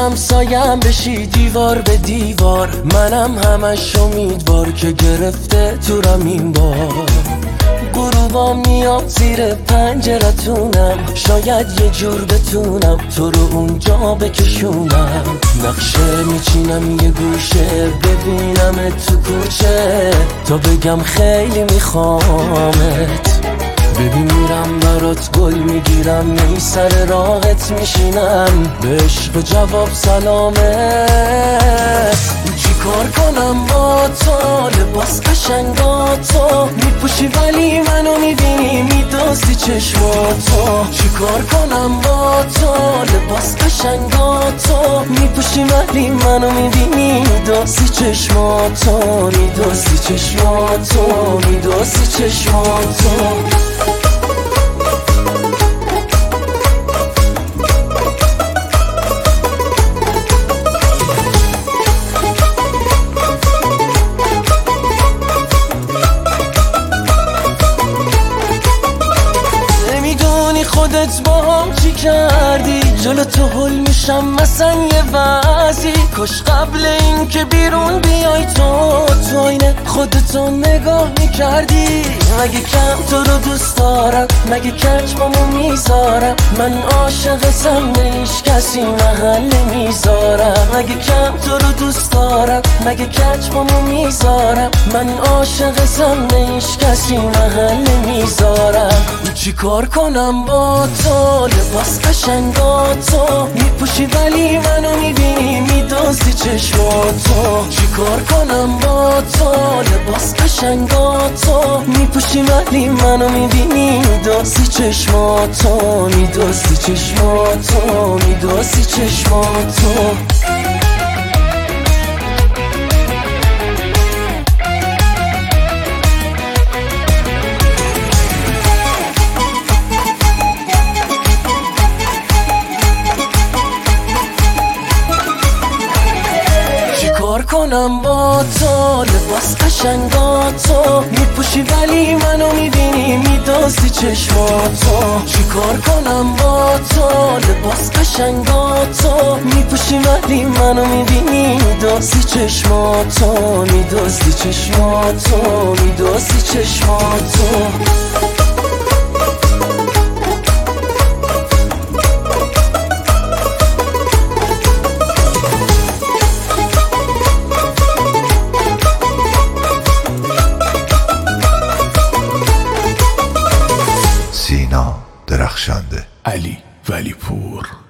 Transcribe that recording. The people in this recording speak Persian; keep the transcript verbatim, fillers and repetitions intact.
همسایم بشی دیوار به دیوار، منم همش امیدوار که گرفته تورم این بار. غروبا میاد زیر پنجرتونم، شاید یه جور بتونم تو رو اونجا بکشونم. نقشه میچینم یه گوشه، ببینم تو کوچه تا بگم خیلی میخوامت. ببین میرم برات گل میگیرم، می سر راحت میشینم، به عشق جواب سلامت. چی کار کنم با تو، لباس قشنگاتو میپوشی ولی منو میبینی میدوزی چشماتو. چی کار کنم با تو، لباس قشنگاتو میپوشی ولی منو میبینی میدوزی چشماتو، میدوزی چشماتو، میدوزی چشماتو. خودت با هم چی کردی، جلو تو هل میشم مثلا یه وضعی. کاش قبل این که بیرون بیای تو تو اینه خودتو نگاه میکردی. مگه کم تو رو دوست دارم، مگه کچمامو میذارم، من عاشقتم به هیچ کسی محل نمیذارم. مگه کم تو رو دوست دارم، مگه کچمامو میذارم، من عاشقتم به هیچ کسی محل نمیذارم. چی کار کنم با تو، لباس قشنگاتو میپوشی ولی منو میبینی میدوزی چشماتو. چی کار کنم با تو، لباس قشنگاتو میپوشی ولی منو میبینی میدوزی چشماتو، میدوزی چشماتو، میدوزی چشماتو. کار کنم با تو، لباس قشنگاتو میپوشی ولی منو میبینی میدوزی چشماتو. چی کار کنم با تو، لباس قشنگاتو میپوشی ولی منو میبینی میدوزی چشماتو، میدوزی چشماتو، میدوزی چشماتو. سینا درخشنده، علی ولی پور.